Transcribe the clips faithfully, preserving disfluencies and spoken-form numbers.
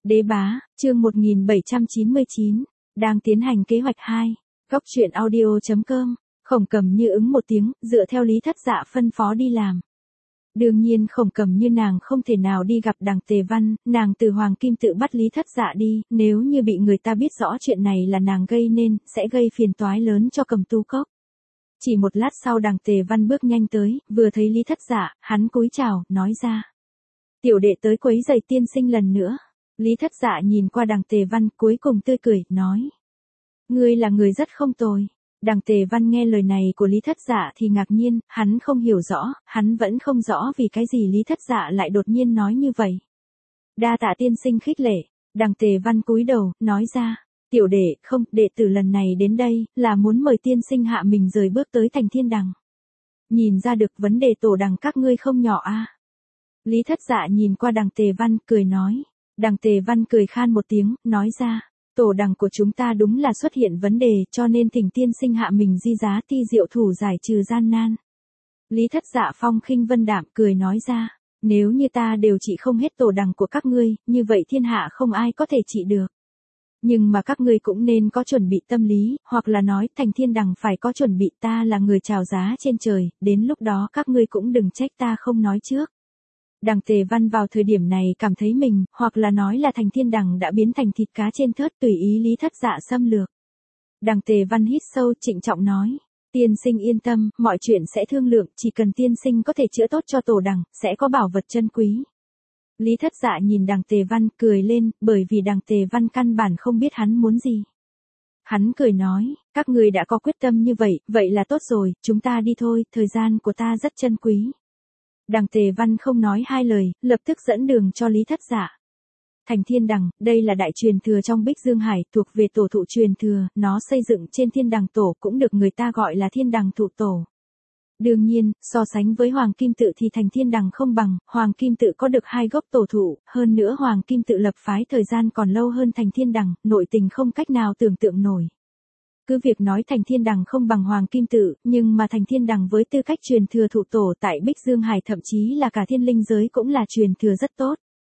Đế bá, chương một nghìn bảy trăm chín mươi chín, đang tiến hành kế hoạch hai. Góc truyện audio.com, Khổng Cẩm Như ứng một tiếng, dựa theo Lý Thất Dạ phân phó đi làm. Đương nhiên Khổng Cẩm Như nàng không thể nào đi gặp Đằng Tề Văn, nàng từ Hoàng Kim tự bắt Lý Thất Dạ đi, nếu như bị người ta biết rõ chuyện này là nàng gây nên, sẽ gây phiền toái lớn cho Cầm Tu Cốc. Chỉ một lát sau Đằng Tề Văn bước nhanh tới, vừa thấy Lý Thất Dạ, hắn cúi chào, nói ra. Tiểu đệ tới quấy rầy tiên sinh lần nữa. Lý Thất Dạ nhìn qua Đằng Tề Văn, cuối cùng tươi cười, nói. Ngươi là người rất không tồi. Đằng Tề Văn nghe lời này của Lý Thất Dạ thì ngạc nhiên, hắn không hiểu rõ, hắn vẫn không rõ vì cái gì Lý Thất Dạ lại đột nhiên nói như vậy. Đa tạ tiên sinh khích lệ. Đằng Tề Văn cúi đầu, nói ra. Tiểu đệ, không, đệ tử lần này đến đây, là muốn mời tiên sinh hạ mình rời bước tới thành thiên đằng. Nhìn ra được vấn đề tổ đằng các ngươi không nhỏ a. À? Lý Thất Dạ nhìn qua Đằng Tề Văn, cười nói. Đằng Tề Văn cười khan một tiếng, nói ra, tổ đằng của chúng ta đúng là xuất hiện vấn đề, cho nên thỉnh tiên sinh hạ mình di giá ti diệu thủ giải trừ gian nan. Lý Thất Dạ phong khinh vân đạm cười nói ra, nếu như ta đều trị không hết tổ đằng của các ngươi, như vậy thiên hạ không ai có thể trị được. Nhưng mà các ngươi cũng nên có chuẩn bị tâm lý, hoặc là nói thành thiên đằng phải có chuẩn bị, ta là người chào giá trên trời, đến lúc đó các ngươi cũng đừng trách ta không nói trước. Đằng Tề Văn vào thời điểm này cảm thấy mình, hoặc là nói là thành thiên đằng đã biến thành thịt cá trên thớt tùy ý Lý Thất Dạ xâm lược. Đằng Tề Văn hít sâu trịnh trọng nói, tiên sinh yên tâm, mọi chuyện sẽ thương lượng, chỉ cần tiên sinh có thể chữa tốt cho tổ đằng, sẽ có bảo vật chân quý. Lý Thất Dạ nhìn Đằng Tề Văn cười lên, bởi vì Đằng Tề Văn căn bản không biết hắn muốn gì. Hắn cười nói, các người đã có quyết tâm như vậy, vậy là tốt rồi, chúng ta đi thôi, thời gian của ta rất chân quý. Đằng Tề Văn không nói hai lời, lập tức dẫn đường cho Lý Thất Dạ. Thành thiên đằng, đây là đại truyền thừa trong Bích Dương Hải, thuộc về tổ thụ truyền thừa, nó xây dựng trên thiên đằng tổ, cũng được người ta gọi là thiên đằng thụ tổ. Đương nhiên, so sánh với Hoàng Kim tự thì thành thiên đằng không bằng, Hoàng Kim tự có được hai gốc tổ thụ, hơn nữa Hoàng Kim tự lập phái thời gian còn lâu hơn thành thiên đằng, nội tình không cách nào tưởng tượng nổi. Cứ việc nói thành thiên đằng không bằng Hoàng Kim tự, nhưng mà thành thiên đằng với tư cách truyền thừa thụ tổ tại Bích Dương Hải thậm chí là cả thiên linh giới cũng là truyền thừa rất tốt.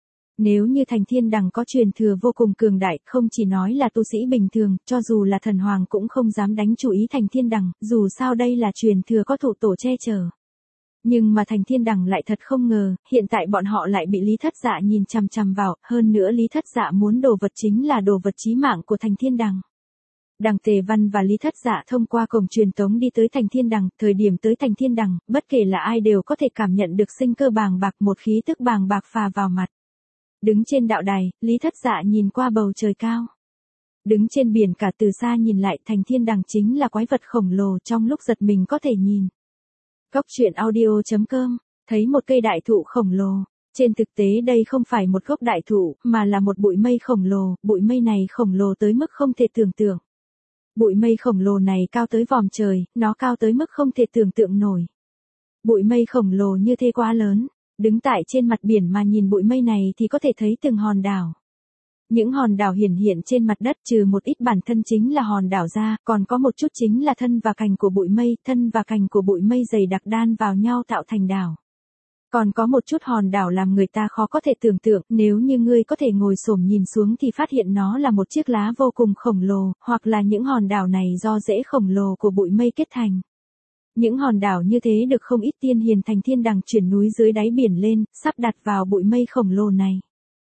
Nếu như thành thiên đằng có truyền thừa vô cùng cường đại, không chỉ nói là tu sĩ bình thường, cho dù là thần hoàng cũng không dám đánh chủ ý thành thiên đằng, dù sao đây là truyền thừa có thụ tổ che chở. Nhưng mà thành thiên đằng lại thật không ngờ, hiện tại bọn họ lại bị Lý Thất Dạ nhìn chằm chằm vào, hơn nữa Lý Thất Dạ muốn đồ vật chính là đồ vật chí mạng của thành thiên đằng. Đằng Tề Văn và Lý Thất Dạ thông qua cổng truyền tống đi tới thành thiên đằng, thời điểm tới thành thiên đằng, bất kể là ai đều có thể cảm nhận được sinh cơ bàng bạc, một khí tức bàng bạc phà vào mặt. Đứng trên đạo đài, Lý Thất Dạ nhìn qua bầu trời cao. Đứng trên biển cả từ xa nhìn lại, thành thiên đằng chính là quái vật khổng lồ, trong lúc giật mình có thể nhìn. Góc truyện audio.com, thấy một cây đại thụ khổng lồ. Trên thực tế đây không phải một gốc đại thụ, mà là một bụi mây khổng lồ, bụi mây này khổng lồ tới mức không thể tưởng tượng. Bụi mây khổng lồ này cao tới vòm trời, nó cao tới mức không thể tưởng tượng nổi. Bụi mây khổng lồ như thế quá lớn, đứng tại trên mặt biển mà nhìn bụi mây này thì có thể thấy từng hòn đảo. Những hòn đảo hiển hiện trên mặt đất trừ một ít bản thân chính là hòn đảo ra, còn có một chút chính là thân và cành của bụi mây, thân và cành của bụi mây dày đặc đan vào nhau tạo thành đảo. Còn có một chút hòn đảo làm người ta khó có thể tưởng tượng, nếu như ngươi có thể ngồi xổm nhìn xuống thì phát hiện nó là một chiếc lá vô cùng khổng lồ, hoặc là những hòn đảo này do rễ khổng lồ của bụi mây kết thành. Những hòn đảo như thế được không ít tiên hiền thành thiên đằng chuyển núi dưới đáy biển lên, sắp đặt vào bụi mây khổng lồ này.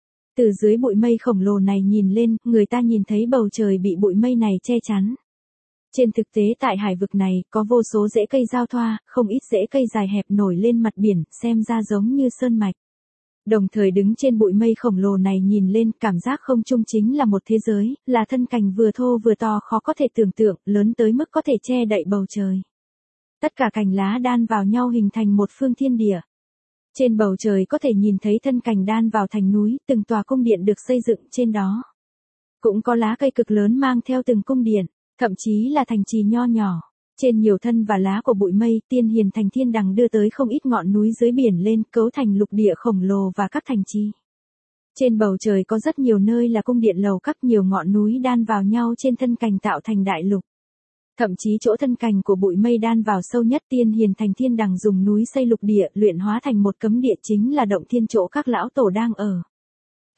Từ dưới bụi mây khổng lồ này nhìn lên, người ta nhìn thấy bầu trời bị bụi mây này che chắn. Trên thực tế tại hải vực này, có vô số rễ cây giao thoa, không ít rễ cây dài hẹp nổi lên mặt biển, xem ra giống như sơn mạch. Đồng thời đứng trên bụi mây khổng lồ này nhìn lên, cảm giác không trung chính là một thế giới, là thân cành vừa thô vừa to khó có thể tưởng tượng, lớn tới mức có thể che đậy bầu trời. Tất cả cành lá đan vào nhau hình thành một phương thiên địa. Trên bầu trời có thể nhìn thấy thân cành đan vào thành núi, từng tòa cung điện được xây dựng trên đó. Cũng có lá cây cực lớn mang theo từng cung điện. Thậm chí là thành trì nho nhỏ, trên nhiều thân và lá của bụi mây, tiên hiền thành thiên đằng đưa tới không ít ngọn núi dưới biển lên, cấu thành lục địa khổng lồ và các thành trì. Trên bầu trời có rất nhiều nơi là cung điện lầu các, nhiều ngọn núi đan vào nhau trên thân cành tạo thành đại lục. Thậm chí chỗ thân cành của bụi mây đan vào sâu nhất, tiên hiền thành thiên đằng dùng núi xây lục địa, luyện hóa thành một cấm địa, chính là động thiên chỗ các lão tổ đang ở.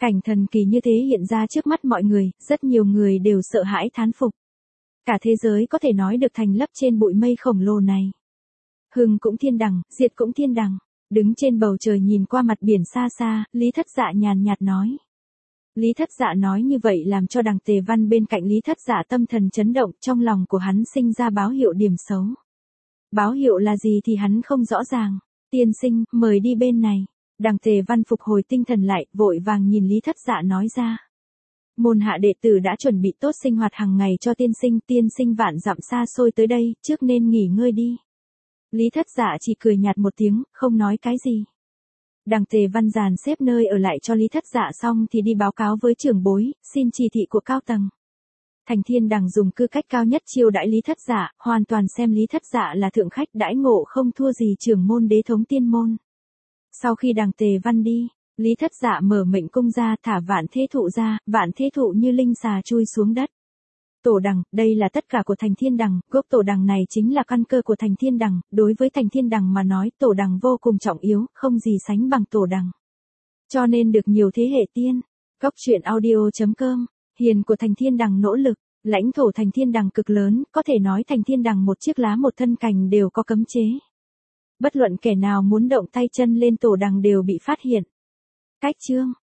Cảnh thần kỳ như thế hiện ra trước mắt mọi người, rất nhiều người đều sợ hãi thán phục. Cả thế giới có thể nói được thành lấp trên bụi mây khổng lồ này. Hưng cũng thiên đằng, diệt cũng thiên đằng. Đứng trên bầu trời nhìn qua mặt biển xa xa, Lý Thất Dạ nhàn nhạt nói. Lý Thất Dạ nói như vậy làm cho Đằng Tề Văn bên cạnh Lý Thất Dạ tâm thần chấn động, trong lòng của hắn sinh ra báo hiệu điểm xấu. Báo hiệu là gì thì hắn không rõ ràng. Tiên sinh, mời đi bên này. Đằng Tề Văn phục hồi tinh thần lại, vội vàng nhìn Lý Thất Dạ nói ra. Môn hạ đệ tử đã chuẩn bị tốt sinh hoạt hàng ngày cho tiên sinh, tiên sinh vạn dặm xa xôi tới đây, trước nên nghỉ ngơi đi. Lý Thất Dạ chỉ cười nhạt một tiếng, không nói cái gì. Đằng Tề Văn dàn xếp nơi ở lại cho Lý Thất Dạ xong thì đi báo cáo với trưởng bối, xin chỉ thị của cao tầng. Thành Thiên Đằng dùng tư cách cao nhất chiêu đãi Lý Thất Dạ, hoàn toàn xem Lý Thất Dạ là thượng khách đãi ngộ không thua gì trưởng môn đế thống tiên môn. Sau khi Đằng Tề Văn đi, Lý Thất Dạ mở mệnh cung ra, thả vạn thế thụ ra, vạn thế thụ như linh xà chui xuống đất. Tổ đằng, đây là tất cả của Thành Thiên Đằng, gốc tổ đằng này chính là căn cơ của Thành Thiên Đằng, đối với Thành Thiên Đằng mà nói tổ đằng vô cùng trọng yếu, không gì sánh bằng tổ đằng. Cho nên được nhiều thế hệ tiên. Góc truyện audio chấm com, hiền của Thành Thiên Đằng nỗ lực, lãnh thổ Thành Thiên Đằng cực lớn, có thể nói Thành Thiên Đằng một chiếc lá một thân cành đều có cấm chế. Bất luận kẻ nào muốn động tay chân lên tổ đằng đều bị phát hiện. Cách chương